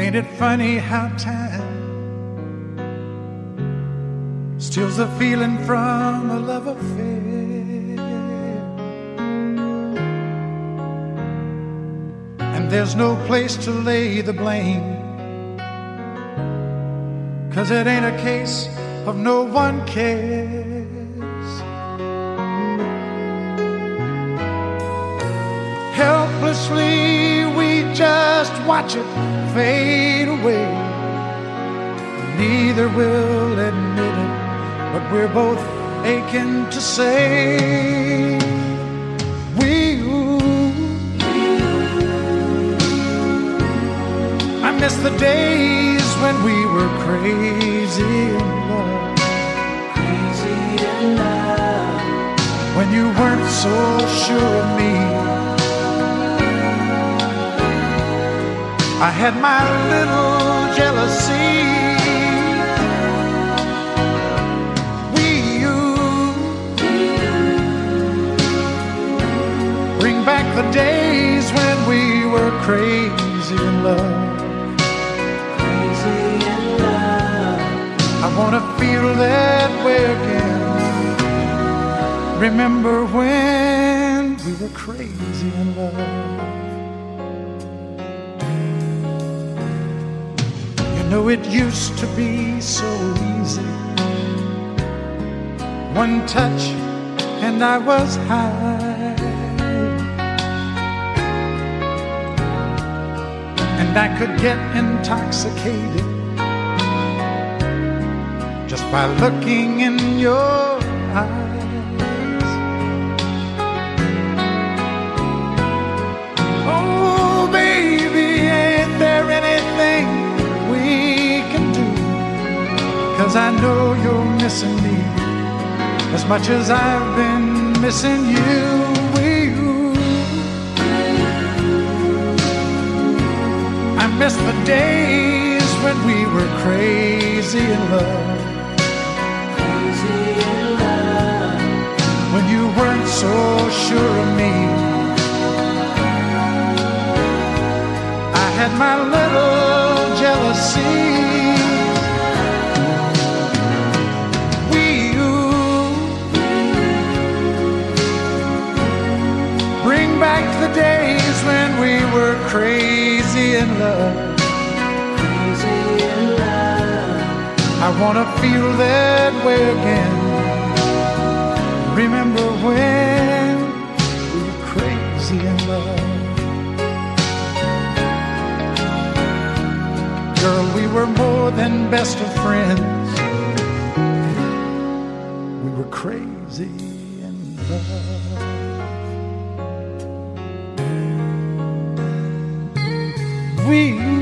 Ain't it funny how time steals the feeling from a love affair? And there's no place to lay the blame, 'cause it ain't a case of no one cares. Helplessly we just watch it fade away. Neither will admit it, but we're both aching to say I miss the days when we were crazy in love. Crazy in love. When you weren't so sure of me. I had my little jealousy. Bring back the days when we were crazy in love. Crazy in love. I wanna feel that way again. Remember when we were crazy in love. You know it used to be so easy. One touch and I was high. And I could get intoxicated just by looking in your eyes. Oh, baby, ain't there anything we can do? 'Cause I know you're missing me as much as I've been missing you. I miss the days when we were crazy in love. Crazy in love. When you weren't so sure of me. I had my little jealousy. Bring back the days when we were crazy in love. Crazy in love. I wanna feel that way again. Remember when we were crazy in love. Girl, we were more than best of friends. We were crazy in love. We